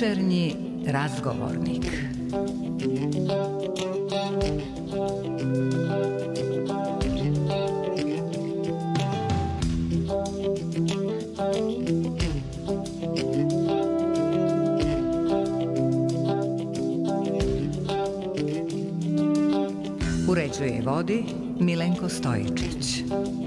Večernji razgovornik. Uređuje i vodi Milenko Stojičić.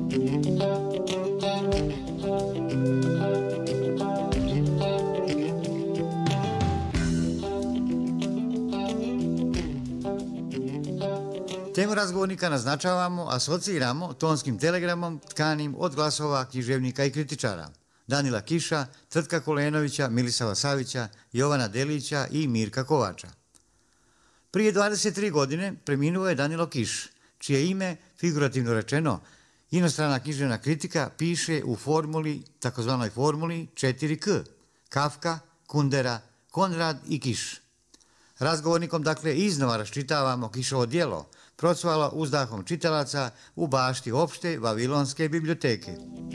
Temu razgovornika naznačavamo, asociramo tonskim telegramom tkanim od glasova književnika i kritičara. Danila Kiša, Tvrtka Kolenovića, Milisava Savića, Jovana Delića i Mirka Kovača. Prije 23 godine preminuo je Danilo Kiš, čije ime, figurativno rečeno, inostrana književna kritika piše u formuli, takozvanoj formuli 4K, Kafka, Kundera, Konrad i Kiš. Razgovornikom dakle iznova raščitavamo Kišovo djelo, procvalo uzdahom čitalaca u bašti opšte Vavilonske biblioteke.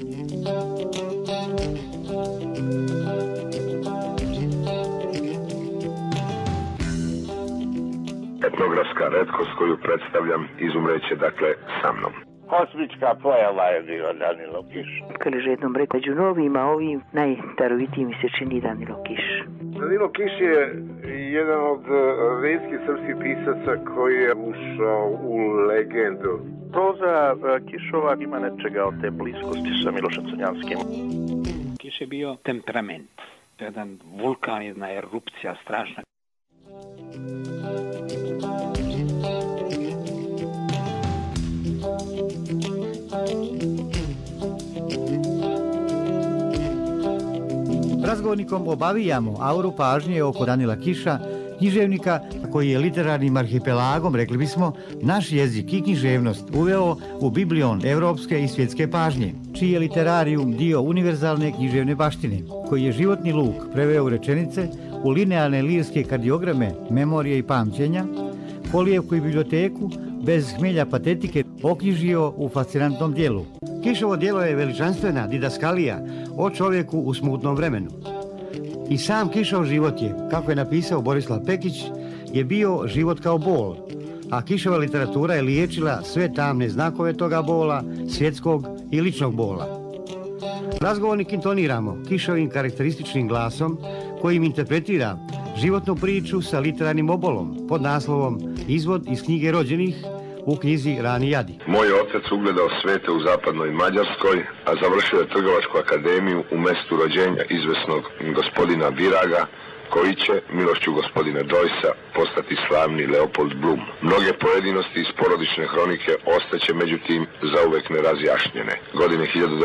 Etnografska retkost koju predstavljam izumreće dakle sa mnom. Kosmička pojava je bio Danilo Kiš. Kaže jednom među novima, ovim najdarovitijim mi se čini Danilo Kiš. Danilo Kiš je jedan od retkih srpskih pisaca koji je ušao u legendu. Proza Kišova ima nečega od te bliskosti sa Milošem Crnjanskim. Kiš je bio temperament, jedan vulkan, jedna erupcija strašna. Razgovornikom obavijamo auru pažnje oko Danila Kiša, književnika koji je literarnim arhipelagom, rekli bismo, naš jezik i književnost uveo u biblion evropske i svjetske pažnje, čiji je literarium dio univerzalne književne baštine, koji je životni luk preveo u rečenice, u linearne lirske kardiograme, memorije i pamćenja, kolijevku i biblioteku, bez hmelja patetike, oknjižio u fascinantnom dijelu. Kišovo djelo je veličanstvena didaskalija o čovjeku u smutnom vremenu. I sam Kišov život je, kako je napisao Borislav Pekić, je bio život kao bol, a Kišova literatura je liječila sve tamne znakove toga bola, svjetskog i ličnog bola. Razgovornik intoniramo Kišovim karakterističnim glasom kojim interpretira životnu priču sa literarnim obolom pod naslovom Izvod iz knjige rođenih u knjizi Rani jadi. Moj otac ugledao svete u zapadnoj Mađarskoj, a završio je Trgovačku akademiju u mestu rođenja izvesnog gospodina Viraga, koji će, milošću gospodina Joycea, postati slavni Leopold Bloom. Mnoge pojedinosti iz porodične hronike ostaće međutim zauvek nerazjašnjene. Godine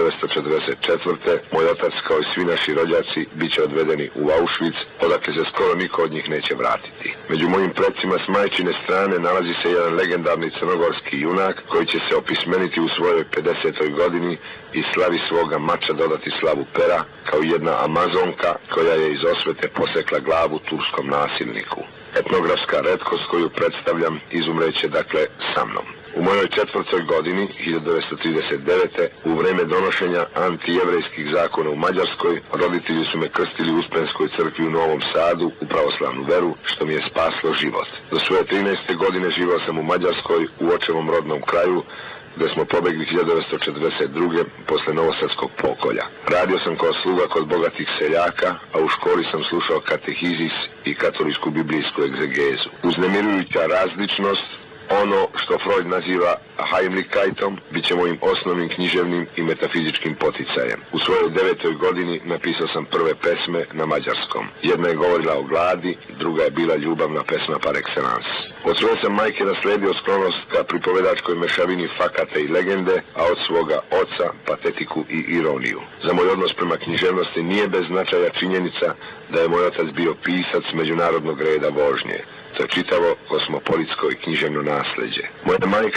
1944. moj otac, kao i svi naši rođaci, bit će odvedeni u Auschwitz, odakle se skoro niko od njih neće vratiti. Među mojim predsima s majčine strane nalazi se jedan legendarni crnogorski junak koji će se opismeniti u svojoj 50. godini i slavi svoga mača dodati slavu pera, kao jedna Amazonka koja je iz osvete posekla glavu turskom nasilniku. Etnografska retkost koju predstavljam izumreće dakle sa mnom. U mojoj 4. godini, 1939. u vreme donošenja antijevrejskih zakona u Mađarskoj, roditelji su me krstili u Uspenskoj crkvi u Novom Sadu u pravoslavnu veru, što mi je spaslo život. Do svoje 13. godine živao sam u Mađarskoj, u očevom rodnom kraju, gdje smo pobegli 1942. posle Novosadskog pokolja. Radio sam kao sluga kod bogatih seljaka, a u školi sam slušao katehizis i katolijsku biblijsku egzegezu. Uznemirujuća različnost, ono što Freud naziva Heimlichkeitom, bit će mojim osnovnim književnim i metafizičkim poticajem. U svojoj 9. godini napisao sam prve pesme na mađarskom. Jedna je govorila o gladi, druga je bila ljubavna pesma par excellence. Od svoje sam majke nasledio sklonost ka pripovedačkoj mešavini fakata i legende, a od svoga oca patetiku i ironiju. Za moj odnos prema književnosti nije bez značaja činjenica da je moj otac bio pisac međunarodnog reda vožnje. To je čitavo kosmopolitsko i književno nasleđe. Moja majka čitala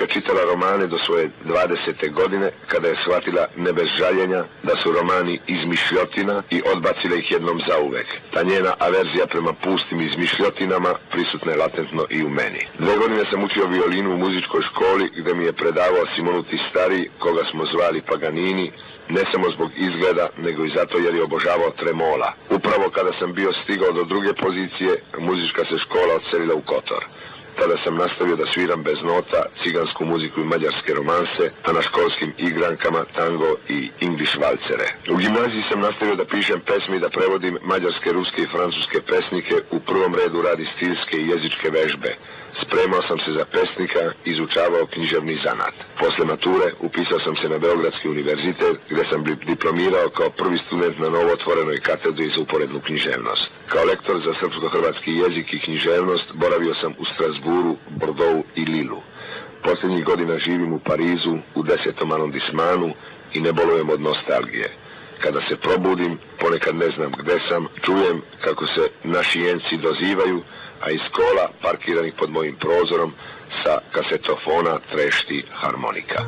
romane do svoje 20. godine, kada je shvatila ne bez žaljenja da su romani izmišljotina i odbacila ih jednom zauvek. Ta njena averzija prema pustim izmišljotinama prisutna je latentno i u meni. 2 godine sam učio violinu u muzičkoj školi gde mi je predavao Simonuti Stari, koga smo zvali Paganini, ne samo zbog izgleda, nego i zato jer je obožavao tremola. Upravo kada sam bio stigao do druge pozicije, muzička se škola odselila u Kotor. Tada sam nastavio da sviram bez nota cigansku muziku i mađarske romanse, a na školskim igrankama tango i English valcere. U gimnaziji sam nastavio da pišem pesme i da prevodim mađarske, ruske i francuske pesnike, u prvom redu radi stilske i jezičke vežbe. Spremao sam se za pesnika, izučavao književni zanat. Posle mature upisao sam se na Beogradski univerzitet, gde sam diplomirao kao prvi student na novootvorenoj katedri za uporednu književnost. Kao lektor za srpsko-hrvatski jezik i književnost boravio sam u Strasburu, Bordeauxu i Lilu. Posljednjih godina živim u Parizu, u 10. arondismanu i ne bolujem od nostalgije. Kada se probudim, ponekad ne znam gde sam, čujem kako se našijenci dozivaju, a iz kola, parkiranih pod mojim prozorom, sa kasetofona trešti harmonika.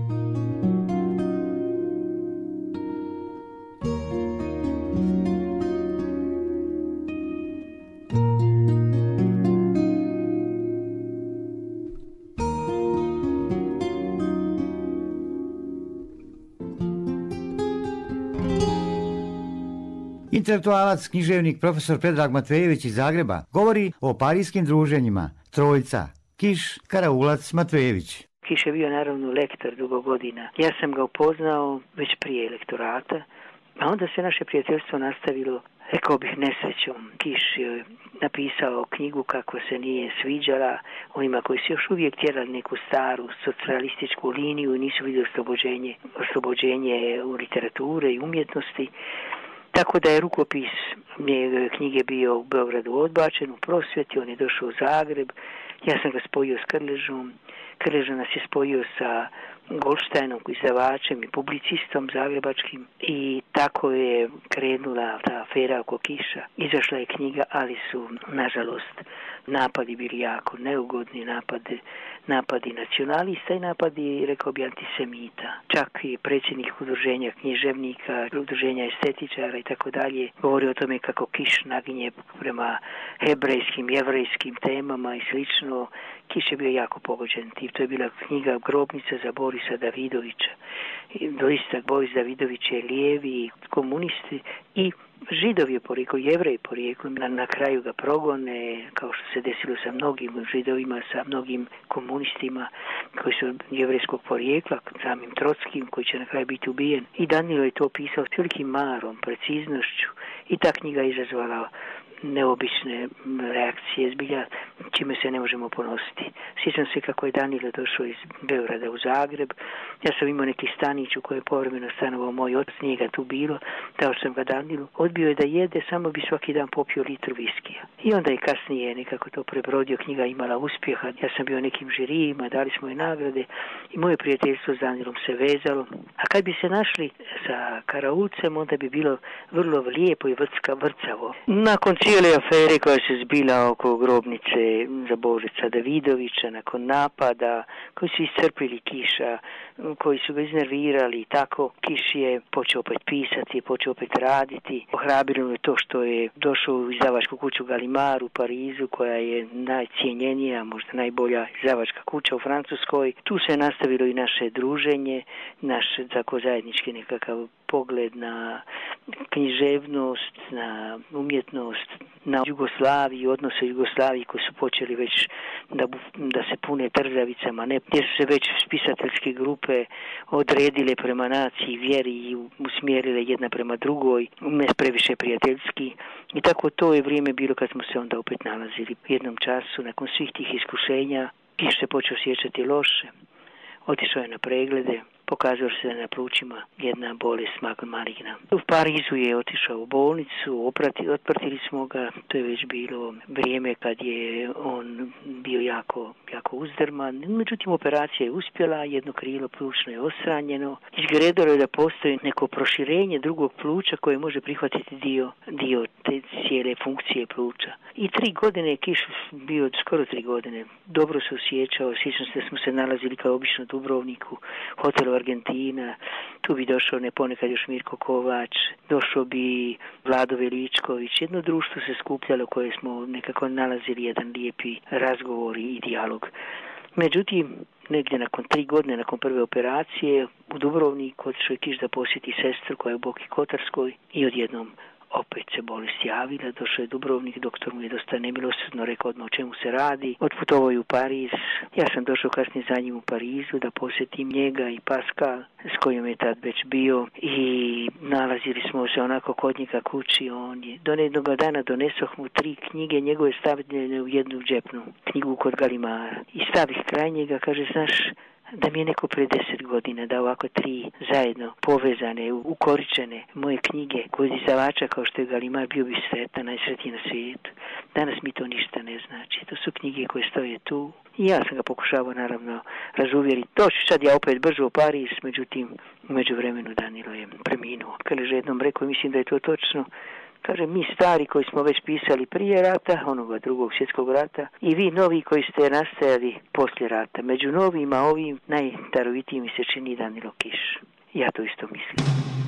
Intelektualac, književnik, profesor Predrag Matvejević iz Zagreba govori o parijskim druženjima Trojca, Kiš, Karaulac, Matvejević. Kiš je bio naravno lektor dugo godina. Ja sam ga upoznao već prije lektorata, a onda se naše prijateljstvo nastavilo, rekao bih, nesrećom. Kiš je napisao knjigu kako se nije sviđala onima koji su još uvijek tjerali neku staru socijalističku liniju i nisu vidjeli oslobođenje u literature i umjetnosti. Tako da je rukopis njegove knjige bio u Beogradu odbačen, u prosvjeti, on je došao u Zagreb, ja sam ga spojio s Krležom, Krleža nas je spojio sa Goldsteinom, izdavačem i publicistom zagrebačkim, i tako je krenula ta afera oko Kiša. Izašla je knjiga, ali su, nažalost, napadi bili jako neugodni, napadi nacionalista i napadi, rekao bi, antisemita. Čak i predsjednik udruženja književnika, udruženja estetičara i tako dalje govori o tome kako Kiš naginje prema hebrejskim, jevrejskim temama i slično. Kiš je bio jako pogođen tim. To je bila knjiga Grobnica za Borisa Davidovića. I doista Boris Davidović je lijevi, komunisti i Židov je porijeklo, Jevrej porijeklo, na kraju ga progone, kao što se desilo sa mnogim Židovima, sa mnogim komunistima koji su jevrejskog porijekla, samim Trotskim koji će na kraju biti ubijen. I Danilo je to pisao s velikim marom, preciznošću, i ta knjiga je izazvala neobične reakcije, zbilja, čime se ne možemo ponositi. Sjećam se kako je Danilo došao iz Beograda u Zagreb. Ja sam imao neki stanić u kojoj je povremeno stanovao moj otac, nije ga tu bilo, dao sam ga Danilu. Odbio je da jede, samo bi svaki dan popio litru viskija. I onda je kasnije nekako to prebrodio, knjiga imala uspjeha. Ja sam bio nekim žirijima, dali smo je nagrade i moje prijateljstvo s Danilom se vezalo. A kad bi se našli sa Karaulcem, onda bi bilo vrlo lijepo i vrcavo. Nakon cijele afere koja se zbila oko grobnice za Božica Davidovića, nakon napada koji su iscrpili Kiša, koji su ga iznervirali i tako, Kiš je počeo opet pisati, počeo opet raditi. Ohrabrilo je to što je došao u izdavačku kuću Gallimard u Parizu, koja je najcijenjenija, možda najbolja izdavačka kuća u Francuskoj. Tu se je nastavilo i naše druženje, naš tako zajednički nekakav pogled na književnost, na umjetnost, na Jugoslaviju, odnose Jugoslaviji koji su počeli već da se pune trzavicama, ne, gdje su se već spisateljske grupe odredile prema naciji, vjeri i usmjerile jedna prema drugoj, ne previše prijateljski. I tako to je vrijeme bilo kad smo se onda opet nalazili u jednom času, nakon svih tih iskušenja. Kiš se počeo osjećati loše, otišao je na preglede, pokazalo se da na plućima jedna bolest maligna. U Parizu je otišao u bolnicu, otpratili smo ga, to je već bilo vrijeme kad je on bio jako uzdrman. Međutim, operacija je uspjela, jedno krilo plućno je osranjeno. Izgledalo je da postoji neko proširenje drugog pluća koje može prihvatiti dio te cijele funkcije pluća. I 3 godine Kiš bio, skoro 3 godine, dobro se osjećao. Sjećam se da smo se nalazili kao obično u Dubrovniku, hotelu Argentina, tu bi došao ponekad još Mirko Kovač, došao bi Vlado Veličković, jedno društvo se skupljalo koje smo nekako nalazili jedan lijepi razgovor i dijalog. Međutim, negdje nakon 3 godine, nakon prve operacije, u Dubrovniku otišao je Kiš da posjeti sestru koja je u Boki Kotarskoj i odjednom opet se bolest javila, došao je Dubrovnik, doktor mu je dosta nemilosrdno rekao odmah o čemu se radi, otputovao je u Pariz, ja sam došao kasnije za njim u Parizu da posjetim njega i Pascal s kojim je tad već bio i nalazili smo se onako kod njega kući, on je do jednog dana donesoh mu 3 knjige, njegove stavljene u jednu džepnu knjigu kod Galimara i stavih kraj njega, kaže, znaš, da mi je neko pre 10 godina da ovako 3 zajedno povezane, ukoričene moje knjige kod izdavača kao što je Galimar, bio bi sretan, najsretniji na svijetu. Danas mi to ništa ne znači. To su knjige koje stoje tu. I ja sam ga pokušavao naravno razuvjeriti. Doći sad ja opet brzo u Pariz, međutim u međuvremenu Danilo je preminuo. Kaže, jednom rekao, mislim da je to točno. Kaže, mi stari koji smo već pisali prije rata, onoga Drugog svjetskog rata, i vi novi koji ste nastajali poslije rata. Među novima ovim najdarovitijim mi se čini Danilo Kiš. Ja to isto mislim.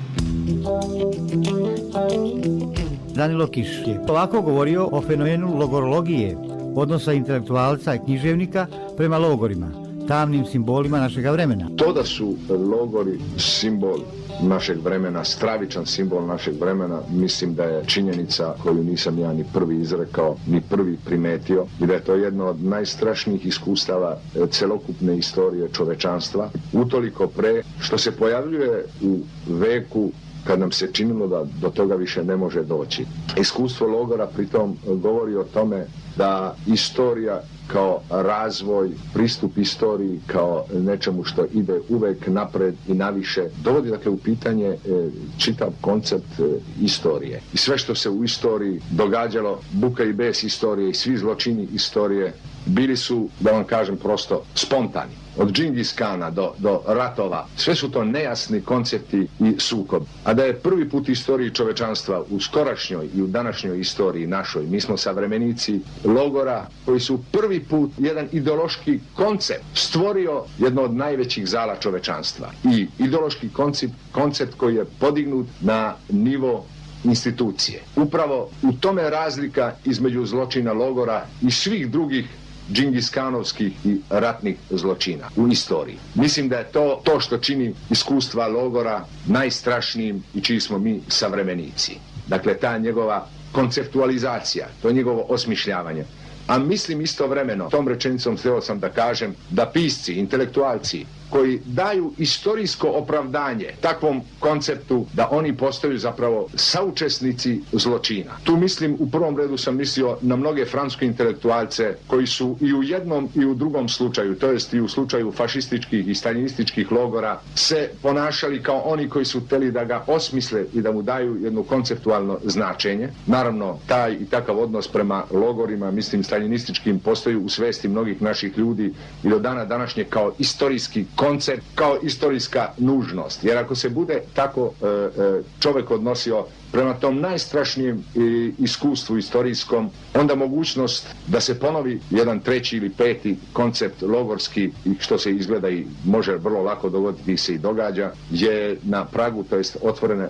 Danilo Kiš je ovako govorio o fenomenu logorologije, odnosa intelektualca i književnika prema logorima, tamnim simbolima našega vremena. To da su logori simbol našeg vremena, stravičan simbol našeg vremena, mislim da je činjenica koju nisam ja ni prvi izrekao, ni prvi primetio, i da je to jedno od najstrašnijih iskustava celokupne istorije čovečanstva, utoliko pre što se pojavljuje u veku kad nam se činilo da do toga više ne može doći. Iskustvo logora pritom govori o tome da istorija kao razvoj, pristup istoriji kao nečemu što ide uvek napred i naviše, dovodi dakle u pitanje čitav koncept istorije. I sve što se u istoriji događalo, buka i bes istorije i svi zločini istorije bili su, da vam kažem prosto, spontani. Od Džingis Kana do ratova, sve su to nejasni koncepti i sukob. A da je prvi put istoriji čovečanstva u skorašnjoj i u današnjoj istoriji našoj, mi smo savremenici logora koji su prvi put jedan ideološki koncept stvorio jedno od najvećih zala čovečanstva. I ideološki koncept koji je podignut na nivo institucije. Upravo u tome razlika između zločina logora i svih drugih džingiskanovskih i ratnih zločina u istoriji. Mislim da je to što čini iskustva logora najstrašnijim i čiji smo mi savremenici. Dakle, ta njegova konceptualizacija, to njegovo osmišljavanje. A mislim istovremeno, tom rečenicom htio sam da kažem da pisci, intelektualci koji daju istorijsko opravdanje takvom konceptu, da oni postaju zapravo saučesnici zločina. Tu mislim, u prvom redu sam mislio na mnoge francuske intelektualce koji su i u jednom i u drugom slučaju, to jest i u slučaju fašističkih i staljinističkih logora, se ponašali kao oni koji su hteli da ga osmisle i da mu daju jedno konceptualno značenje. Naravno, taj i takav odnos prema logorima, mislim staljinističkim, postoji u svesti mnogih naših ljudi i do dana današnje kao istorijski koncept, kao istorijska nužnost. Jer ako se bude tako čovjek odnosio prema tom najstrašnijem iskustvu istorijskom, onda mogućnost da se ponovi jedan 3. ili 5. koncept logorski, što se izgleda i može vrlo lako dogoditi se i događa, je na pragu, to jest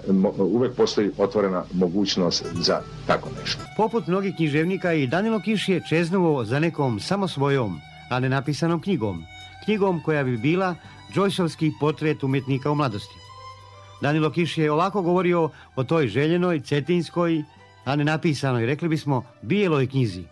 uvek postoji otvorena mogućnost za tako nešto. Poput mnogih književnika i Danilo Kiš je čeznuo za nekom samo svojom, a ne napisanom knjigom. Knjigom koja bi bila Joyceovski portret umjetnika u mladosti. Danilo Kiš je ovako govorio o toj željenoj, cetinskoj, a ne napisanoj, rekli bismo, bijeloj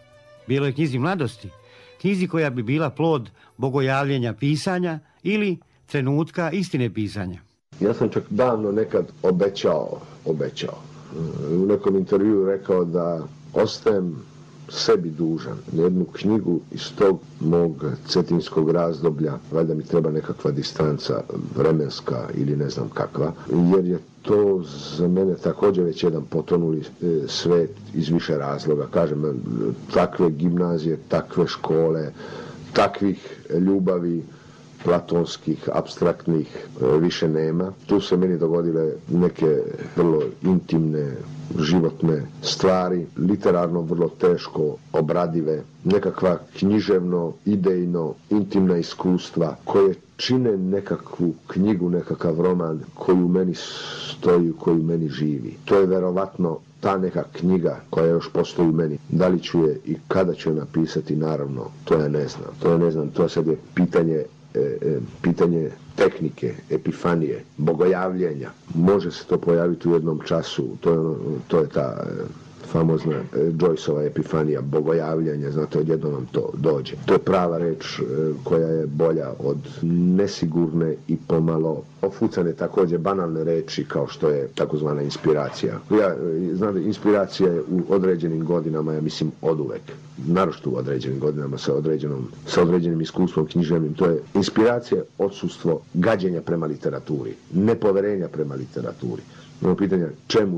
knjizi mladosti, knjizi koja bi bila plod bogojavljenja pisanja ili trenutka istine pisanja. Ja sam čak davno nekad obećao, u nekom intervjuu rekao da ostajem sebi dužan jednu knjigu iz tog mog cetinskog razdoblja, valjda mi treba nekakva distanca vremenska ili ne znam kakva, jer je to za mene također već jedan potonuli svet iz više razloga. Kažem, takve gimnazije, takve škole, takvih ljubavi platonskih, apstraktnih više nema. Tu se meni dogodile neke vrlo intimne, životne stvari, literarno vrlo teško obradive, nekakva književno, idejno, intimna iskustva koje čine nekakvu knjigu, nekakav roman koji u meni stoji, koji u meni živi. To je verovatno ta neka knjiga koja još postoji u meni. Da li ću je i kada ću je napisati, naravno, to ja ne znam. To sad je pitanje tehnike, epifanije, bogojavljenja. Može se to pojaviti u jednom času, to je ta famozna Joyceova epifanija, bogojavljanja, znate, odjednom vam to dođe. To je prava reč koja je bolja od nesigurne i pomalo ofucane, također banalne reči kao što je takozvana inspiracija. Znate, inspiracija je u određenim godinama, ja mislim, oduvek. Naročito u određenim godinama sa određenim iskustvom književnim. To je inspiracija, odsustvo gađenja prema literaturi, nepoverenja prema literaturi. Imamo pitanja čemu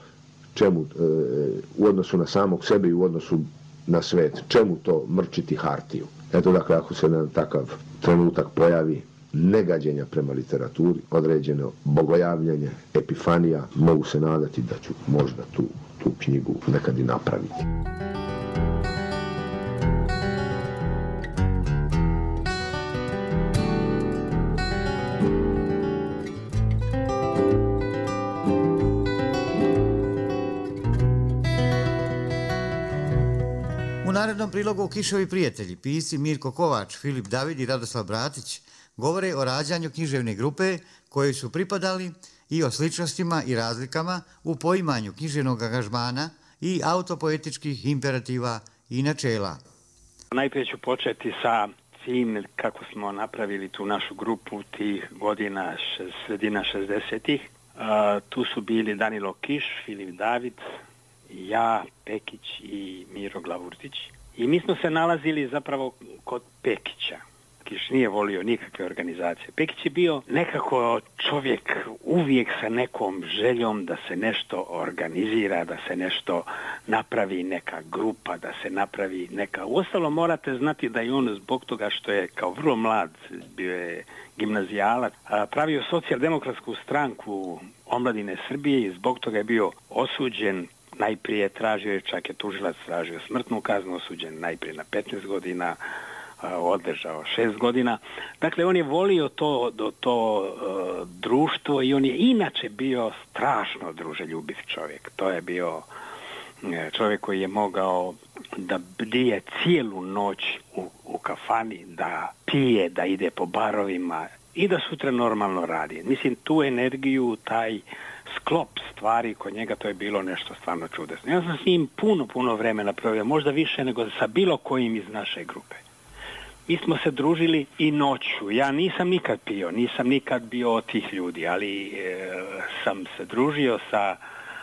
u odnosu na samog sebe i u odnosu na svet, čemu to mrčiti hartiju. Eto, dakle, ako se na takav trenutak pojavi negađenja prema literaturi, određeno bogojavljanje, epifanija, mogu se nadati da ću možda tu knjigu nekad i napraviti. U narednom prilogu Kišovi prijatelji, pisci Mirko Kovač, Filip David i Radoslav Bratić govore o rađanju književne grupe kojoj su pripadali i o sličnostima i razlikama u poimanju književnog angažmana i autopoetičkih imperativa i načela. Najprije ću početi sa tim kako smo napravili tu našu grupu tih godina, sredina 60-ih. Tu su bili Danilo Kiš, Filip David, ja, Pekić i Miro Glavurdić. I mi smo se nalazili zapravo kod Pekića. Kiš nije volio nikakve organizacije. Pekić je bio nekako čovjek uvijek sa nekom željom da se nešto organizira, da se nešto napravi, neka grupa, da se napravi neka... Uostalom morate znati da je on zbog toga što je kao vrlo mlad, bio je gimnazijalac, pravio socijaldemokratsku stranku omladine Srbije i zbog toga je bio osuđen. Najprije tražio je, čak je tužilac tražio smrtnu kaznu, osuđen najprije na 15 godina, održao 6 godina. Dakle, on je volio to društvo i on je inače bio strašno druželjubiv čovjek. To je bio čovjek koji je mogao da bdije cijelu noć u kafani, da pije, da ide po barovima i da sutra normalno radi. Mislim, tu energiju, taj sklop stvari kod njega, to je bilo nešto stvarno čudesno. Ja sam s njim puno vremena proveo, možda više nego sa bilo kojim iz naše grupe. Mi smo se družili i noću. Ja nisam nikad pio, nisam nikad bio od tih ljudi, ali sam se družio sa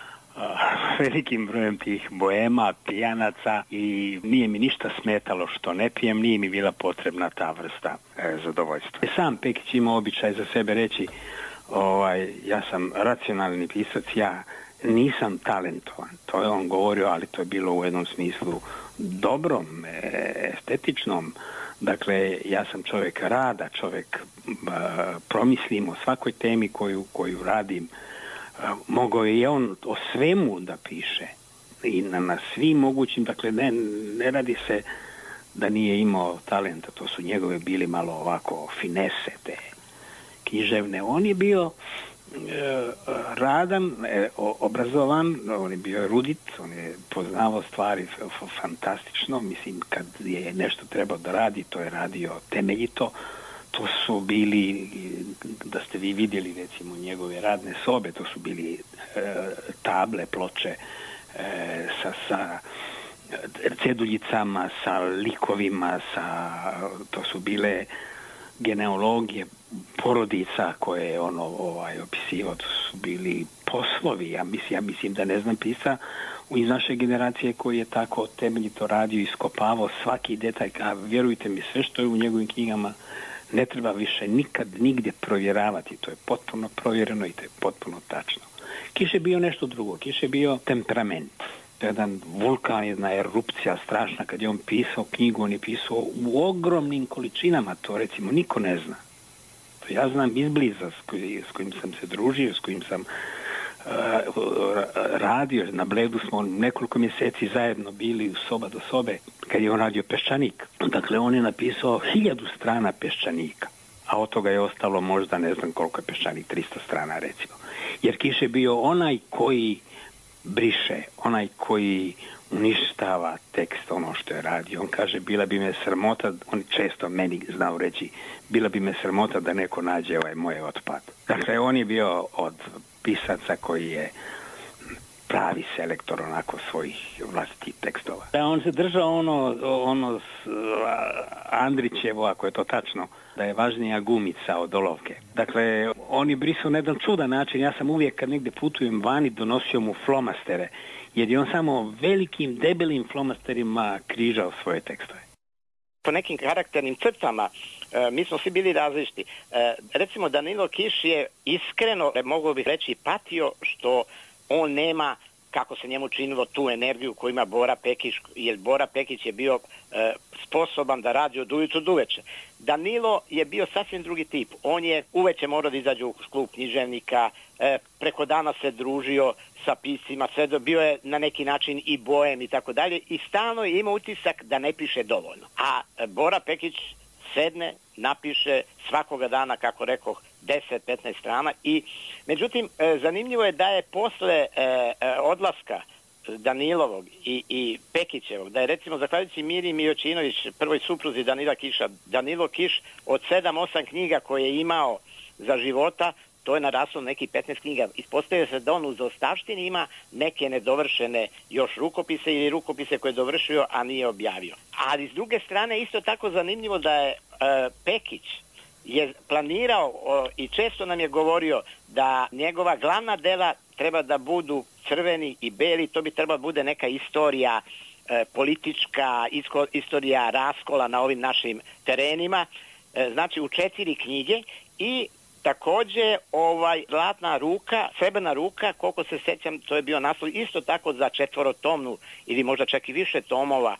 velikim brojem tih boema, pijanaca i nije mi ništa smetalo što ne pijem, nije mi bila potrebna ta vrsta zadovoljstva. Sam Pekić ima običaj za sebe reći, ja sam racionalni pisac, ja nisam talentovan. To je on govorio, ali to je bilo u jednom smislu dobrom, estetičnom. Dakle, ja sam čovjek rada, čovjek promislim o svakoj temi koju radim. Mogao je on o svemu da piše i na svim mogućim, dakle ne radi se da nije imao talenta, to su njegove bili malo ovako finese te književne. On je bio radan, obrazovan, on je bio erudit, on je poznavao stvari fantastično, mislim kad je nešto trebao da radi, to je radio temeljito. To su bili, da ste vi vidjeli recimo njegove radne sobe, to su bili table, ploče sa ceduljicama, sa likovima, to su bile genealogije porodica koje je opisivao, to su bili poslovi. Ja mislim da ne znam pisa iz naše generacije koji je tako temeljito radio i iskopavao svaki detalj, a vjerujte mi, sve što je u njegovim knjigama ne treba više nikad nigdje provjeravati. To je potpuno provjereno i to je potpuno tačno. Kiš je bio nešto drugo. Kiš je bio temperament. To je jedan vulkan, jedna erupcija strašna. Kad je on pisao knjigu, on je pisao u ogromnim količinama. To recimo niko ne zna. To ja znam izbliza s kojim sam se družio, s kojim sam radio. Na Bledu smo nekoliko mjeseci zajedno bili soba do sobe kad je on radio Peščanik. Dakle, on je napisao 1000 strana Peščanika, a od toga je ostalo možda ne znam koliko je Peščanik, 300 strana recimo. Jer Kiš je bio onaj koji briše, onaj koji uništava tekst, ono što je radio. On kaže, bila bi me sramota, on često meni znao reći, bila bi me sramota da neko nađe moj otpad. Dakle, on je bio od pisaca koji je pravi selektor onako svojih vlastitih tekstova. On se držao ono Andrićevo, ako je to tačno, da je važnija gumica od olovke. Dakle, on je brisao na jedan čudan način. Ja sam uvijek kad negdje putujem vani donosio mu flomastere, jer je on samo velikim, debelim flomasterima križao svoje tekstove. Po nekim karakternim crtama mi smo svi bili različiti. Recimo, Danilo Kiš je iskreno, mogao bih reći, patio što on nema, kako se njemu činilo, tu energiju koju ima Bora Pekić, jer Bora Pekić je bio sposoban da radi od ujutru do uveče. Danilo je bio sasvim drugi tip. On je uveče morao da izađe u klub književnika, preko dana se družio sa piscima, bio je na neki način i bojem i tako dalje i stalno je imao utisak da ne piše dovoljno. A Bora Pekić sedne, napiše svakoga dana, kako rekoh, 10-15 strana i međutim zanimljivo je da je posle odlaska Danilovog i Pekićevog, da je recimo zahvaljujući Miri Mijočinović, prvoj supruzi Danila Kiša, Danilo Kiš od 7-8 knjiga koje je imao za života, to je naraslo neki 15 knjiga. Ispostavio se da on u zaostavštini ima neke nedovršene još rukopise ili rukopise koje je dovršio, a nije objavio. Ali s druge strane isto tako zanimljivo da je Pekić je planirao i često nam je govorio da njegova glavna dela treba da budu crveni i beli, to bi trebalo bude neka istorija politička, istorija raskola na ovim našim terenima, znači u 4 knjige i također Zlatna ruka, Srebrna ruka, koliko se sjećam, to je bio naslov isto tako za 4-tomnu ili možda čak i više tomova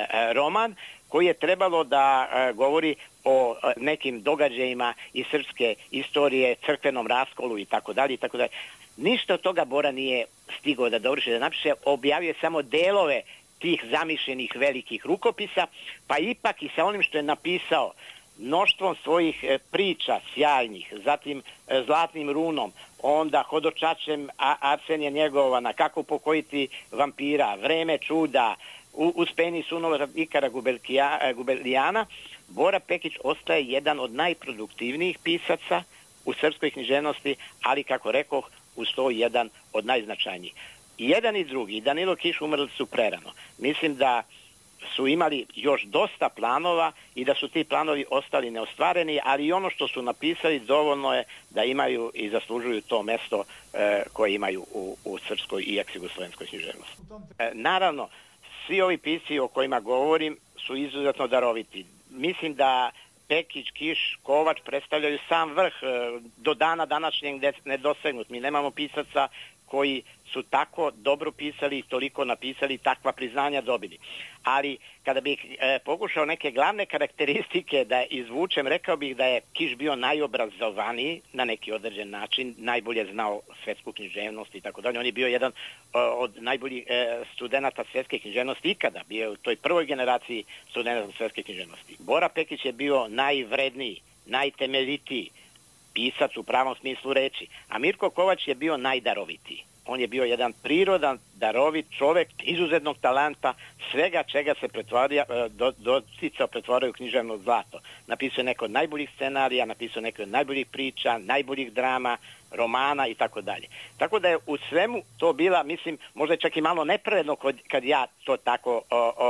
roman koji je trebalo da govori o nekim događajima iz srpske istorije, crkvenom raskolu i tako dalje. Ništa od toga Bora nije stigao da dovrši, da napiše, objavio je samo delove tih zamišljenih velikih rukopisa, pa ipak i sa onim što je napisao, mnoštvom svojih priča sjajnih, zatim Zlatnim runom, onda Hodočačem Arsenija Njegovana, Kako pokojiti vampira, Vreme čuda, Uspeni sunova Ikara Gubelijana, Bora Pekić ostaje jedan od najproduktivnijih pisaca u srpskoj književnosti, ali kako rekoh, uz to jedan od najznačajnijih. I jedan i drugi, Danilo Kiš umrli su prerano. Mislim da su imali još dosta planova i da su ti planovi ostali neostvareni, ali i ono što su napisali dovoljno je da imaju i zaslužuju to mesto koje imaju u srpskoj i jugoslovenskoj književnosti. Naravno, svi ovi pisci o kojima govorim su izuzetno daroviti. Mislim da Pekić, Kiš, Kovač predstavljaju sam vrh do dana današnjeg nedosegnut. Mi nemamo pisaca koji su tako dobro pisali i toliko napisali, takva priznanja dobili. Ali kada bih pokušao neke glavne karakteristike da izvučem, rekao bih da je Kiš bio najobrazovaniji na neki određen način, najbolje znao svetsku književnost i tako dalje. On je bio jedan od najboljih studenata svjetske književnosti ikada, bio je u toj prvoj generaciji studenata svjetske književnosti. Bora Pekić je bio najvredniji, najtemeljitiji pisac u pravom smislu reči, a Mirko Kovač je bio najdarovitiji. On je bio jedan prirodan darovit čovek, izuzetnog talenta, svega čega se doticao pretvaraju u književno zlato. Napisao je neko od najboljih scenarija, napisao neko od najboljih priča, najboljih drama, romana i tako dalje. Tako da je u svemu to bila, mislim, možda čak i malo nepravedno kad ja to tako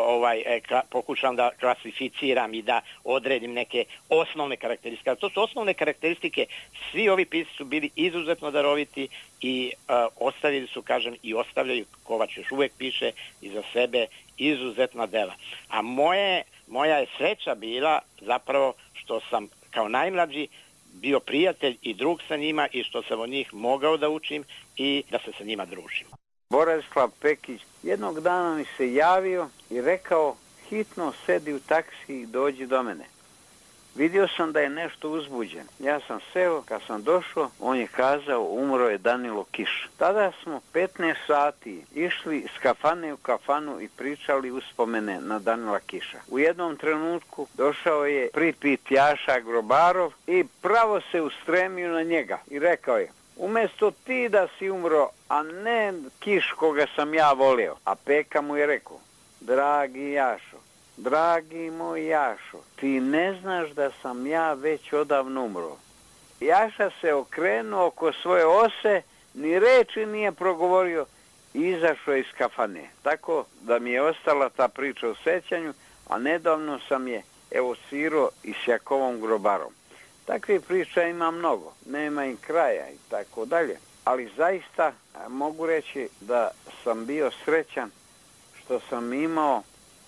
pokušam da klasificiram i da odredim neke osnovne karakteristike. To su osnovne karakteristike, svi ovi pisci su bili izuzetno daroviti i ostavili su, kažem, i ostavljaju, Kovač još uvek piše iza sebe izuzetna dela. A moja je sreća bila zapravo što sam kao najmlađi bio prijatelj i drug sa njima i što sam od njih mogao da učim i da se sa njima družim. Borislav Pekić jednog dana mi se javio i rekao: hitno sedi u taksi i dođi do mene. Vidio sam da je nešto uzbuđen. Ja sam seo, kad sam došao, on je kazao: umro je Danilo Kiš. Tada smo 15 sati išli s kafane u kafanu i pričali uspomene na Danila Kiša. U jednom trenutku došao je pripit Jaša Grobarov i pravo se ustremio na njega i rekao je: umjesto ti da si umro, a ne Kiš koga sam ja volio. A Peka mu je rekao: dragi Jašo, dragi moj Jašo, ti ne znaš da sam ja već odavno umro. Jaša se okrenuo oko svoje ose, ni reči nije progovorio i izašao iz kafane. Tako da mi je ostala ta priča u sećanju, a nedavno sam je evocirao i s Jakovom Grobarom. Takvih priča ima mnogo, nema im kraja i tako dalje. Ali zaista mogu reći da sam bio srećan što sam imao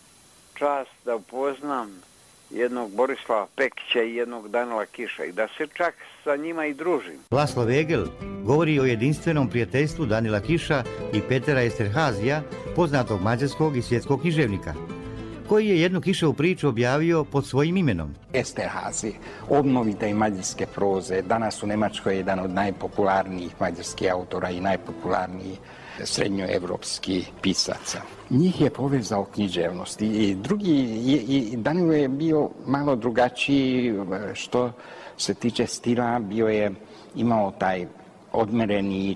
čast da upoznam jednog Borislava Pekića i jednog Danila Kiša i da se čak sa njima i družim. Laslo Vegel govori o jedinstvenom prijateljstvu Danila Kiša i Petera Esterhazija, poznatog mađarskog i svjetskog književnika, koji je jednu Kiševu priču objavio pod svojim imenom. Esterhazy, obnovitelj mađarske proze, danas u Nemačkoj je jedan od najpopularnijih mađarskih autora i najpopularniji srednjoevropski pisaca. Njih je povezao književnost i Danilo je bio malo drugačiji što se tiče stila, imao taj odmereni,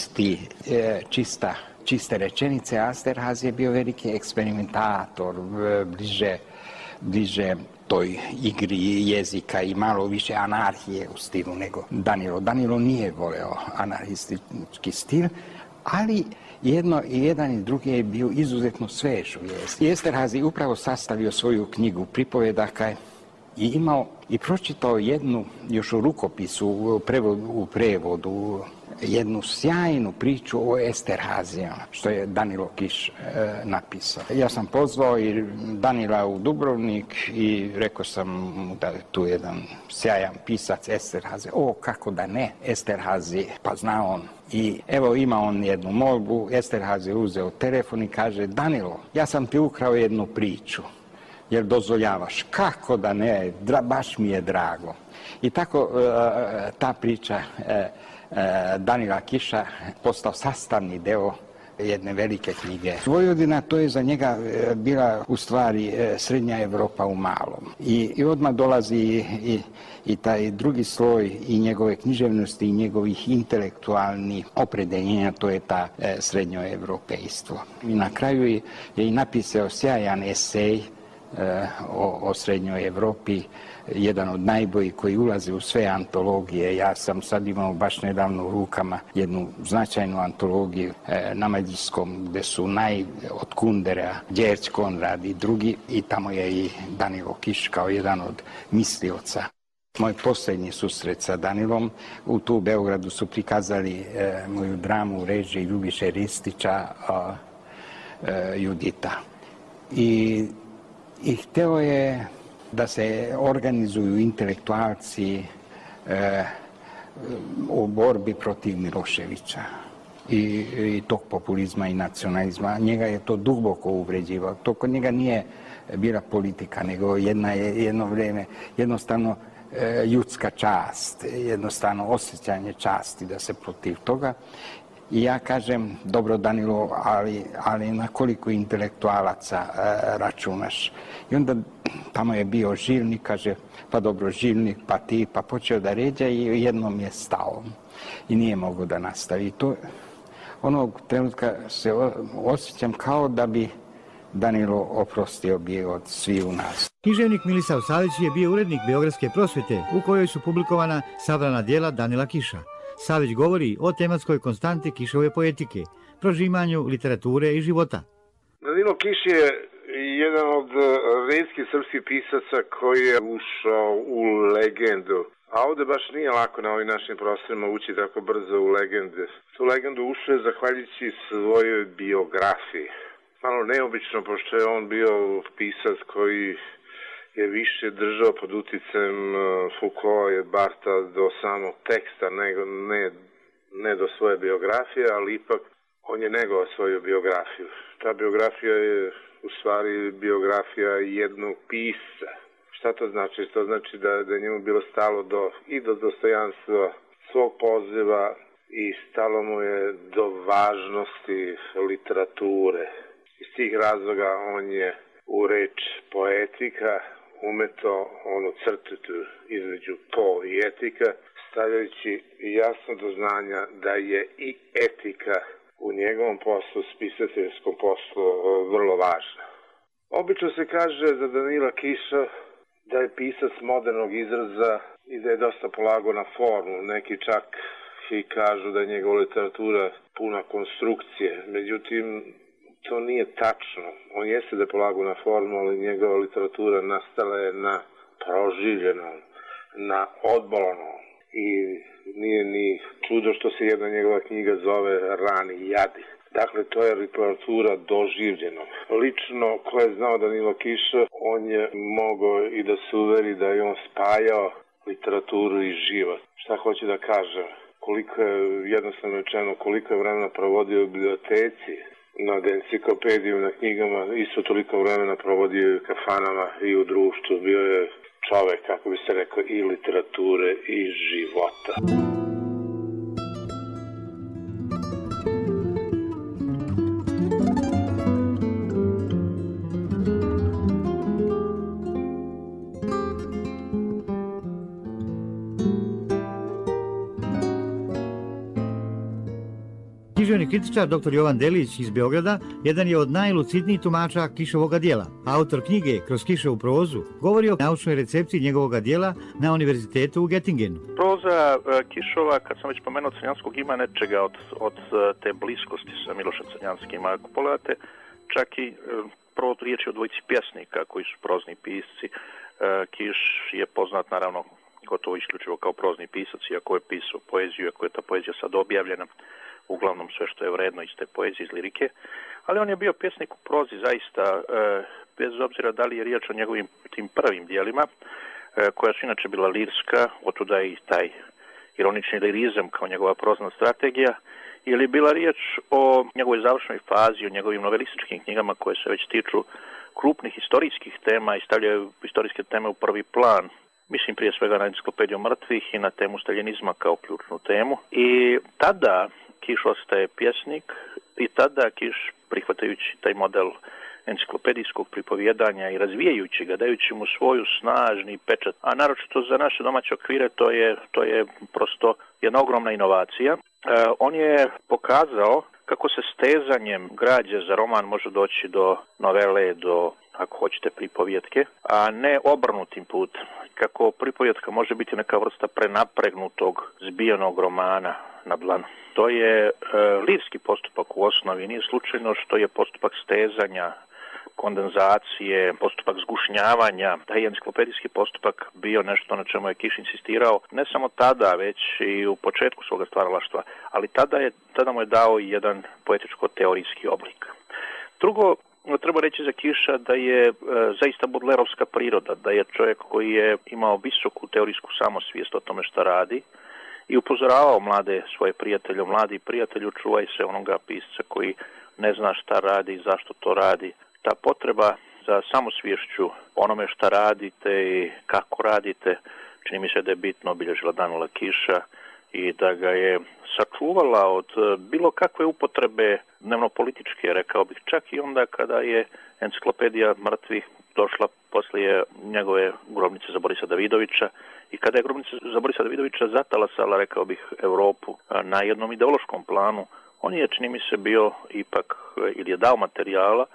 čiste rečenice, a Esterhazy je bio veliki eksperimentator, bliže toj igri jezika i malo više anarhije u stilu nego Danilo. Danilo nije voleo anarhistički stil, ali jedan i drugi je bio izuzetno svež u jeziku. Esterhazy upravo sastavio svoju knjigu pripovedaka i pročitao jednu, još u rukopisu, u prevodu, jednu sjajnu priču o Esterhazijama, što je Danilo Kiš napisao. Ja sam pozvao i Danila u Dubrovnik i rekao sam mu da je tu jedan sjajan pisac Esterhazy. O, kako da ne, Esterhazy, pa zna on. I evo ima on jednu molbu, Esterhazy uzeo telefon i kaže: Danilo, ja sam ti ukrao jednu priču. Jer dozvoljavaš? Kako da ne, baš mi je drago. I tako ta priča Danila Kiša postao sastavni deo jedne velike knjige. Vojvodina, to je za njega bila u stvari srednja Evropa u malom. I odmah dolazi i taj drugi sloj i njegove književnosti i njegovih intelektualnih opredeljenja, to je ta srednjoevropejstvo. I na kraju je i napisao sjajan esej o srednjoj Evropi, jedan od najboljih koji ulazi u sve antologije. Ja sam sad imao baš nedavno u rukama jednu značajnu antologiju na mađarskom gdje su od Kundera, Đerć Konrad i drugi, i tamo je i Danilo Kiš kao jedan od mislioca. Moj posljednji susret sa Danilom, tu u Beogradu su prikazali moju dramu u režiji Ljubiše Ristića, Judita. I hteo je da se organizuju intelektualci u borbi protiv Miloševića i tog populizma i nacionalizma. Njega je to duboko uvređivalo. To kod njega nije bila politika, nego jedno vrijeme jednostavno ljudska čast, jednostavno osjećanje časti da se protiv toga. I ja kažem: dobro Danilo, ali na koliko intelektualaca računaš? I onda tamo je bio Žilnik, kaže: pa dobro Žilnik, pa ti, pa počeo da ređa i jednom je stao i nije mogao da nastavi to. Onog trenutka se osjećam kao da bi Danilo oprostio bi od sviju nas. Književnik Milisav Savić je bio urednik Beogradske prosvete u kojoj su publikovana sabrana djela Danila Kiša. Savić govori o tematskoj konstanti Kišove poetike, prožimanju literature i života. Danilo Kiš je jedan od retkih srpskih pisaca koji je ušao u legendu. A ovdje baš nije lako na ovim našim prostorima ući tako brzo u legende. Tu legendu ušao je zahvaljujući svojoj biografiji. Malo neobično, pošto je on bio pisac koji je više držao pod uticajem Foucaulta i Bartha do samog teksta, nego ne do svoje biografije, ali ipak on je negovao svoju biografiju. Ta biografija je u stvari biografija jednog pisca. Šta to znači? To znači da je njemu bilo stalo i do dostojanstva svog poziva i stalo mu je do važnosti literature. Iz tih razloga on je u reč poetika umeto onu crtu između po i etika, stavljajući jasno do znanja da je i etika u njegovom poslu, spisateljskom poslu, vrlo važna. Obično se kaže za Danila Kiša da je pisac modernog izraza i da je dosta polagao na formu. Neki čak i kažu da je njegova literatura puna konstrukcije. Međutim, to nije tačno. On jeste da je polagao na formu, ali njegova literatura nastala je na proživljenom, na odbolanom. I nije ni čudo što se jedna njegova knjiga zove Rani jadi. Dakle, to je literatura doživljenom. Lično, ko je znao Danilo Kiša, on je mogao i da se uveri da je on spajao literaturu i život. Šta hoće da kažem? Koliko je, jednostavno rečeno, koliko je vremena provodio u biblioteci, nad enciklopedijom, na knjigama, isto toliko vremena provodio u kafanama i u društvu. Bio je čovek, kako bi se rekao, i literature i života. Književni kritičar dr. Jovan Delić iz Beograda jedan je od najlucidnijih tumača Kišovoga djela. Autor knjige Kroz Kišovu prozu govori o naučnoj recepciji njegovoga djela na univerzitetu u Göttingenu. Proza Kišova, kad sam već pomenuo Crnjanskog, ima nečega od te bliskosti sa Milošem Crnjanskim. Ako pogledate, čak i prvo riječ je o dvojici pjesnika koji su prozni pisci. Kiš je poznat naravno gotovo isključivo kao prozni pisac, iako je pisao poeziju, iako je ta poezija sad objavljena, uglavnom sve što je vredno iz te poezije, iz lirike, ali on je bio pjesnik u prozi zaista, bez obzira da li je riječ o njegovim tim prvim dijelima, koja su inače bila lirska, otuda i taj ironični lirizam kao njegova prozna strategija, ili je bila riječ o njegovoj završnoj fazi, o njegovim novelističkim knjigama koje se već tiču krupnih historijskih tema i stavljaju historijske teme u prvi plan. Mislim prije svega na enciklopediju mrtvih i na temu staljenizma kao ključnu temu. I tada Kiš ostaje pjesnik i tada Kiš, prihvatajući taj model enciklopedijskog pripovjedanja i razvijajući ga, dajući mu svoju snažni pečat, a naročito za naše domaće okvire to je prosto jedna ogromna inovacija. On je pokazao kako se stezanjem građe za roman može doći do novele, do, ako hoćete, pripovjetke, a ne obrnutim putem. Kako pripovjetka može biti neka vrsta prenapregnutog, zbijenog romana na dlanu. To je lirski postupak u osnovi, nije slučajno što je postupak stezanja, kondenzacije, postupak zgušnjavanja, taj enciklopedijski postupak bio nešto na čemu je Kiš insistirao, ne samo tada, već i u početku svoga stvaralaštva, ali tada mu je dao i jedan poetičko-teorijski oblik. Drugo, treba reći za Kiša da je zaista budlerovska priroda, da je čovjek koji je imao visoku teorijsku samosvijest o tome šta radi i upozoravao mlade svoje prijatelje, mladi prijatelju, čuvaj se onoga pisca koji ne zna šta radi i zašto to radi. Ta potreba za samosviješću onome šta radite i kako radite, čini mi se da je bitno obilježila Danila Kiša i da ga je sačuvala od bilo kakve upotrebe dnevnopolitičke, rekao bih, čak i onda kada je enciklopedija mrtvih došla poslije njegove grobnice za Borisa Davidovića i kada je grobnica za Borisa Davidovića zatalasala, rekao bih, Europu na jednom ideološkom planu. On je, čini mi se, bio ipak, ili je dao materijala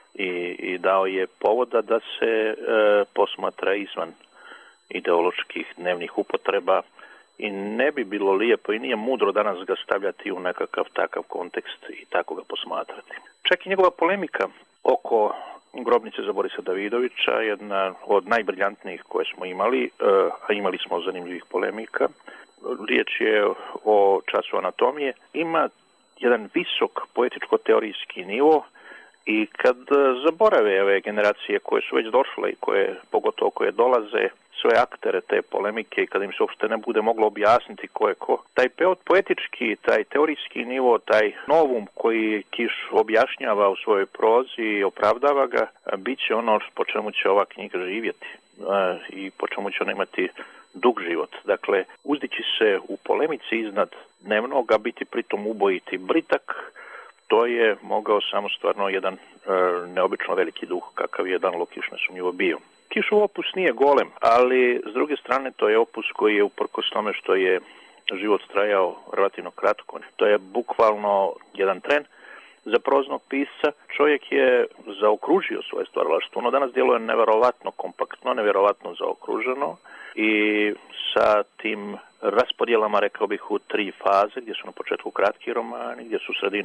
i dao je povoda da se posmatra izvan ideoloških dnevnih upotreba i ne bi bilo lijepo i nije mudro danas ga stavljati u nekakav takav kontekst i tako ga posmatrati. Čak i njegova polemika oko grobnice za Borisa Davidovića, jedna od najbriljantnijih koje smo imali, a imali smo zanimljivih polemika. Riječ je o času anatomije. Ima jedan visok poetičko-teorijski nivo i kad zaborave ove generacije koje su već došle i koje, pogotovo koje dolaze, sve aktere te polemike i kad im se uopšte ne bude moglo objasniti ko je ko, taj poetički, taj teorijski nivo, taj novum koji Kiš objašnjava u svojoj prozi i opravdava ga, bit će ono po čemu će ova knjiga živjeti i po čemu će ona imati dug život. Dakle, uzdići se u polemici iznad dnevnog, a biti pritom ubojiti britak, to je mogao samo stvarno jedan neobično veliki duh kakav je Danilo Kiš nesumnjivo bio. Kišov opus nije golem, ali s druge strane to je opus koji je uprkos tome što je život trajao relativno kratko. To je bukvalno jedan tren za proznog pisca. Čovjek je zaokružio svoje stvaralaštvo. Ono danas djeluje nevjerovatno kompaktno, nevjerovatno zaokruženo i sa tim raspodjelama, rekao bih, u 3 faze, gdje su na početku kratki romani, gdje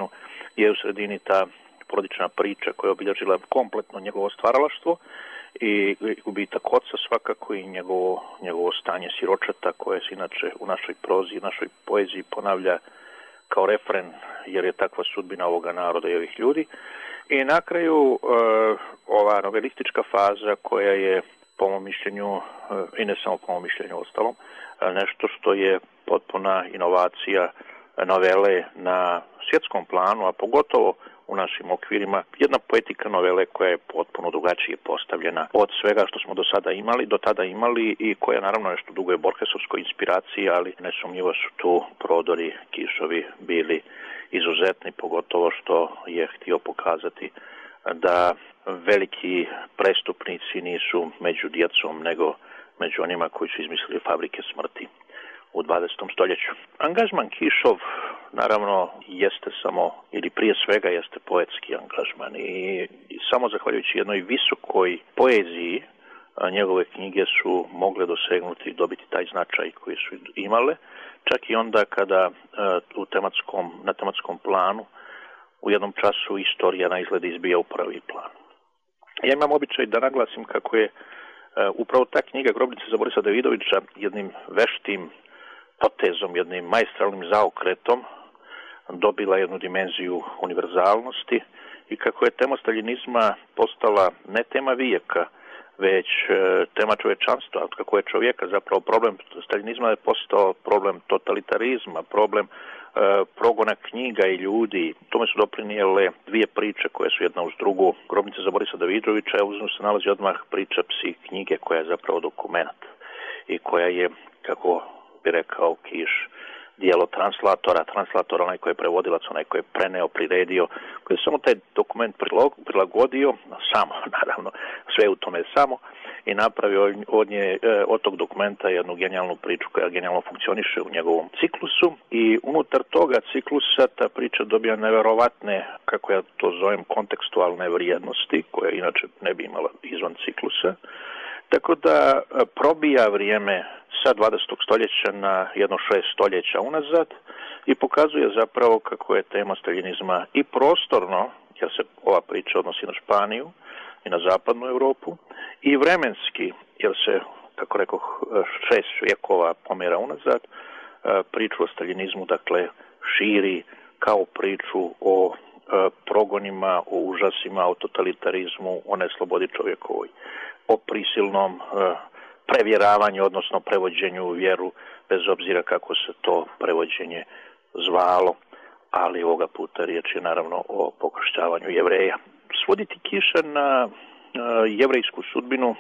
je u sredini ta porodična priča koja je obilježila kompletno njegovo stvaralaštvo i gubitak oca svakako i njegovo stanje siročeta koje se inače u našoj prozi, našoj poeziji ponavlja kao refren, jer je takva sudbina ovoga naroda i ovih ljudi. I na kraju ova novelistička faza koja je, po mom mišljenju, i ne samo po mom mišljenju ostalom, nešto što je potpuna inovacija novele na svjetskom planu, a pogotovo u našim okvirima, jedna poetika novele koja je potpuno drugačije postavljena od svega što smo do tada imali i koja naravno nešto dugo je Borgesovskoj inspiraciji, ali nesumnjivo su tu prodori Kišovi bili izuzetni, pogotovo što je htio pokazati da veliki prestupnici nisu među djecom, nego među onima koji su izmislili fabrike smrti u 20. stoljeću. Angažman Kišov naravno jeste samo, ili prije svega jeste poetski angažman i samo zahvaljujući jednoj visokoj poeziji njegove knjige su mogle dosegnuti i dobiti taj značaj koji su imale, čak i onda kada na tematskom planu u jednom času istorija na izgled izbija u prvi plan. Ja imam običaj da naglasim kako je upravo ta knjiga Grobnice za Borisa Davidovića jednim veštim potezom, jednim maestralnim zaokretom dobila jednu dimenziju univerzalnosti i kako je tema staljinizma postala ne tema vijeka, već tema čovječanstva, kako je čovjeka zapravo problem staljinizma je postao problem totalitarizma, problem progona knjiga i ljudi. Tome su doprinijele 2 priče koje su jedna uz drugu. Grobnica za Borisa Davidovića, a uz nju se nalazi odmah priča Psi knjige koja je zapravo dokument i koja je, kako bi rekao Kiš, dijelo translatora, onaj koji je prevodilac, onaj koji je preneo, priredio, koji je samo taj dokument prilagodio, samo, naravno, sve u tome samo, i napravio od tog dokumenta jednu genijalnu priču koja genijalno funkcioniše u njegovom ciklusu i unutar toga ciklusa ta priča dobija neverovatne, kako ja to zovem, kontekstualne vrijednosti, koje inače ne bi imala izvan ciklusa. Tako da probija vrijeme sa 20. stoljeća na jedno 6 stoljeća unazad i pokazuje zapravo kako je tema staljinizma i prostorno, jer se ova priča odnosi na Španiju i na zapadnu Europu, i vremenski, jer se, kako rekoh, 6 vjekova pomjera unazad, priču o staljinizmu, dakle, širi kao priču o progonima, o užasima, o totalitarizmu, o neslobodi čovjekovoj, o prisilnom prevjeravanju, odnosno prevođenju u vjeru, bez obzira kako se to prevođenje zvalo, ali ovoga puta riječ je naravno o pokršćavanju Jevreja. Svoditi Kiša na jevrejsku sudbinu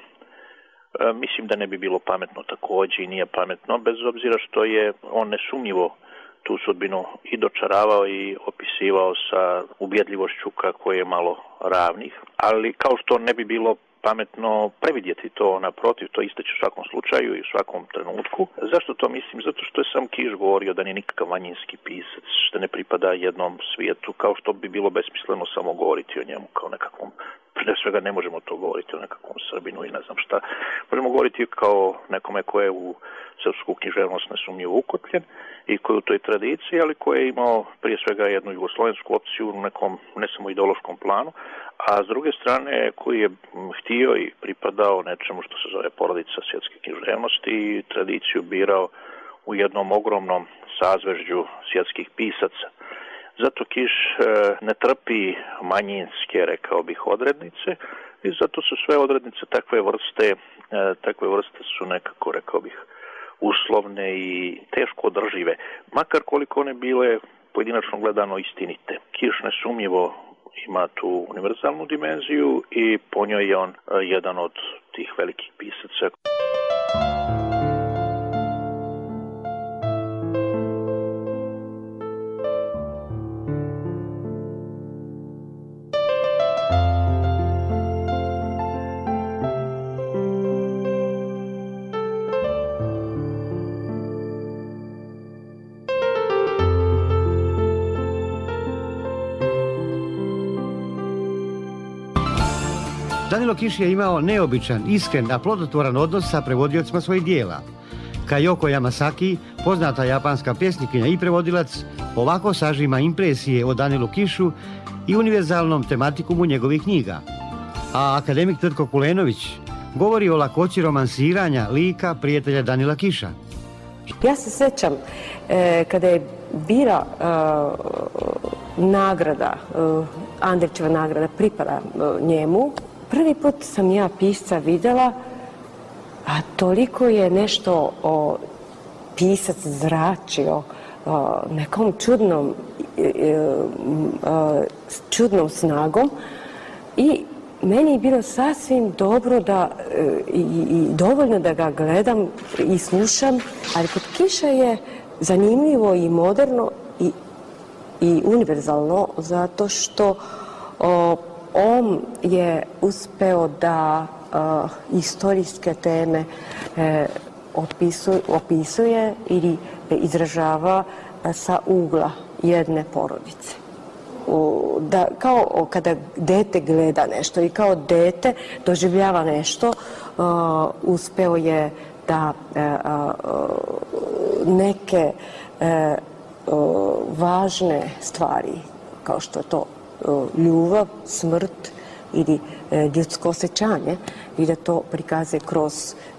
mislim da ne bi bilo pametno također i nije pametno, bez obzira što je on nesumnjivo tu sudbinu i dočaravao i opisivao sa ubjedljivošću kako je malo ravnih, ali kao što ne bi bilo pametno previdjeti to, naprotiv, to isteće u svakom slučaju i u svakom trenutku. Zašto to mislim? Zato što je sam Kiš govorio da nije nikakav manjinski pisac, što ne pripada jednom svijetu, kao što bi bilo besmisleno samo govoriti o njemu kao nekakvom, prije svega ne možemo to govoriti o nekakvom Srbinu i ne znam šta. Možemo govoriti kao nekome ko je u srpsku književnost nesumnjivo ukotljen i koji je u toj tradiciji, ali koji je imao prije svega jednu jugoslovensku opciju u nekom ne samo ideološkom planu, a s druge strane koji je htio i pripadao nečemu što se zove porodica svjetske književnosti i tradiciju birao u jednom ogromnom sazvežđu svjetskih pisaca. Zato Kiš ne trpi manjinske, rekao bih, odrednice i zato su sve odrednice takve vrste su nekako, rekao bih, uslovne i teško održive, makar koliko one bile pojedinačno gledano istinite. Kiš nesumnjivo ima tu univerzalnu dimenziju i po njoj je on jedan od tih velikih pisaca. Danilo Kiš je imao neobičan, iskren, a plodotvoran odnos sa prevodiocima svojih dijela. Kajoko Yamasaki, poznata japanska pjesnikinja i prevodilac, ovako sažima impresije o Danilu Kišu i univerzalnom tematikumu njegovih knjiga. A akademik Tvrtko Kulenović govori o lakoći romansiranja lika prijatelja Danila Kiša. Ja se sjećam kada je bila nagrada, Andrićeva nagrada pripada njemu, prvi put sam ja pisca vidjela, a toliko je nešto pisac zračio nekom čudnom snagom i meni je bilo sasvim dobro i dovoljno da ga gledam i slušam, ali kod Kiša je zanimljivo i moderno i univerzalno zato što on je uspeo da istorijske teme opisuje ili izražava sa ugla jedne porodice. Kao kada dete gleda nešto i kao dete doživljava nešto, uspeo je da neke važne stvari, kao što je to ljubav, smrt ili ljudsko osjećanje, i da to prikaze kroz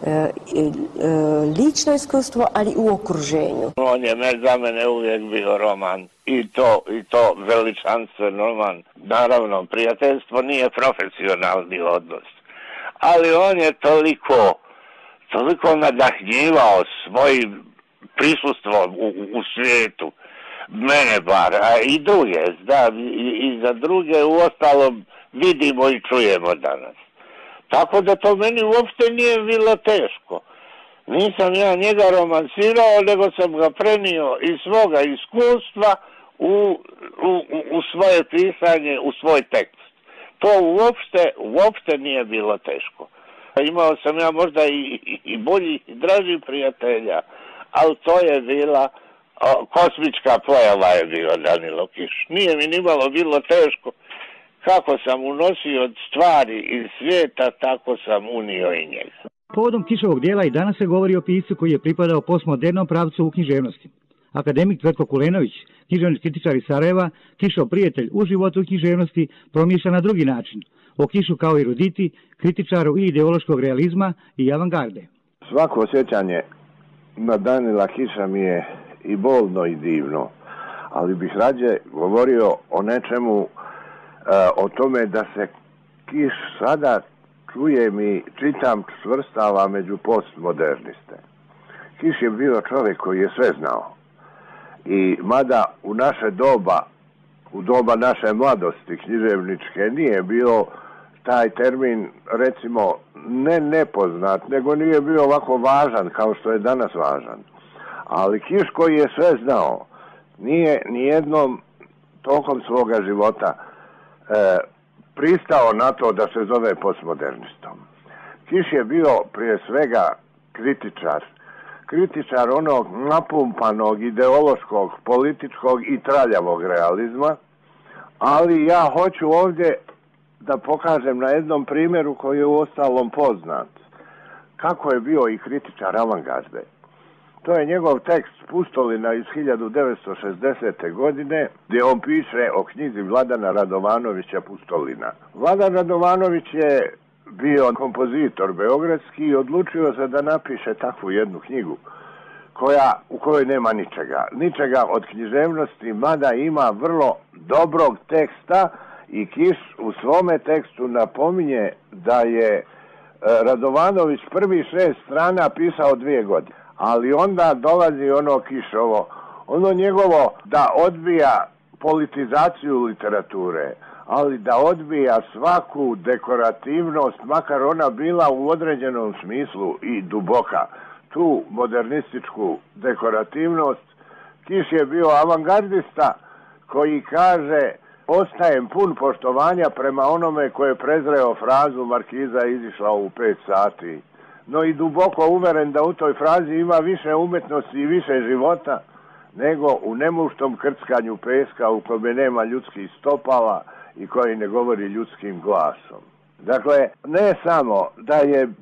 lično iskustvo, ali u okruženju. On je za mene uvijek bio roman i to veličanstven roman. Naravno, prijateljstvo nije profesionalni odnos, ali on je toliko nadahnjivao svojim prisustvom u svijetu, mene bar, a i druge, da, i za druge uostalom vidimo i čujemo danas. Tako da to meni uopšte nije bilo teško. Nisam ja njega romansirao, nego sam ga prenio iz svoga iskustva u svoje pisanje, u svoj tekst. To uopšte nije bilo teško. Imao sam ja možda i bolji i draži prijatelja, ali to je bila kosmička pojava je bio Danilo Kiš. Nije mi nimalo bilo teško. Kako sam unosio stvari iz svijeta, tako sam unio i njega. Povodom Kišovog dijela i danas se govori o piscu koji je pripadao postmodernom pravcu u književnosti. Akademik Tvrtko Kulenović, književni kritičar iz Sarajeva, Kišov prijatelj u životu u književnosti, promišlja na drugi način. O Kišu kao eruditi, kritičaru i ideološkog realizma i avangarde. Svako sjećanje na Danila Kiša mi je i bolno i divno, ali bih rađe govorio o nečemu, o tome da se Kiš sada, čujem i čitam, svrstava među postmoderniste. Kiš je bio čovjek koji je sve znao. I mada u naše doba, u doba naše mladosti književničke, nije bio taj termin, recimo, ne nepoznat, nego nije bio ovako važan kao što je danas važan. Ali Kiš koji je sve znao, nije nijednom tokom svoga života pristao na to da se zove postmodernistom. Kiš je bio prije svega kritičar onog napumpanog, ideološkog, političkog i traljavog realizma, ali ja hoću ovdje da pokažem na jednom primjeru koji je uostalom poznat, kako je bio i kritičar avangarde. To je njegov tekst Pustolina iz 1960. godine, gdje on piše o knjizi Vladana Radovanovića Pustolina. Vladan Radovanović je bio kompozitor beogradski i odlučio se da napiše takvu jednu knjigu u kojoj nema ničega od književnosti, mada ima vrlo dobrog teksta i Kiš u svome tekstu napominje da je Radovanović prvi 6 strana pisao 2 godine. Ali onda dolazi ono Kišovo, ono njegovo da odbija politizaciju literature, ali da odbija svaku dekorativnost, makar ona bila u određenom smislu i duboka. Tu modernističku dekorativnost. Kiš je bio avangardista koji kaže: ostajem pun poštovanja prema onome koje je prezreo frazu Markiza izišla u 5 sati. No i duboko uveren da u toj frazi ima više umetnosti i više života nego u nemuštom krckanju peska u kome nema ljudskih stopala i koji ne govori ljudskim glasom. Dakle, ne samo da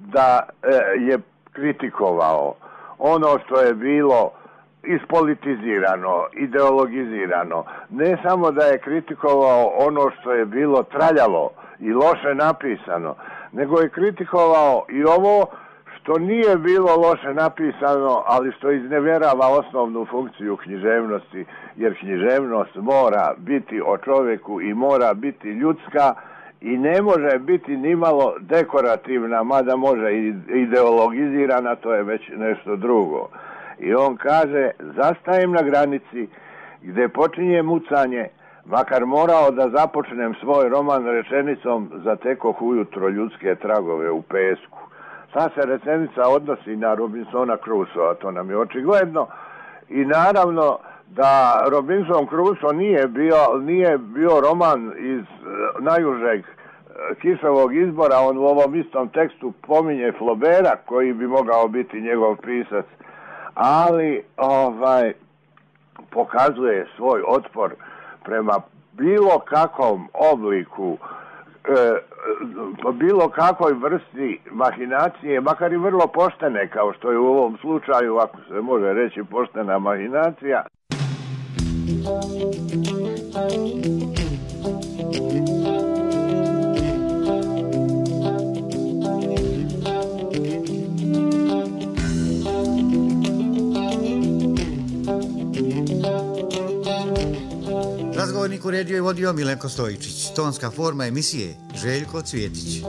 je kritikovao ono što je bilo ispolitizirano, ideologizirano, ne samo da je kritikovao ono što je bilo traljavo i loše napisano, nego je kritikovao i ovo što nije bilo loše napisano, ali što iznevjerava osnovnu funkciju književnosti, jer književnost mora biti o čovjeku i mora biti ljudska i ne može biti nimalo dekorativna, mada može i ideologizirana, to je već nešto drugo. I on kaže: zastajem na granici gdje počinje mucanje, makar morao da započnem svoj roman rečenicom zatekoh ujutro ljudske tragove u pesku. Ta se rečenica odnosi na Robinsona Crusoe, to nam je očigledno. I naravno da Robinson Crusoe nije bio roman iz najužeg Kišovog izbora. On u ovom istom tekstu pominje Flaubera, koji bi mogao biti njegov pisac, ali pokazuje svoj otpor prema bilo kakvom obliku, bilo kakvoj vrsti mahinacije, makar i vrlo poštene, kao što je u ovom slučaju, ako se može reći, poštena mahinacija. Razgovornik uredio i vodio Milenko Stojičić. Tonska forma emisije Željko Cvjetić.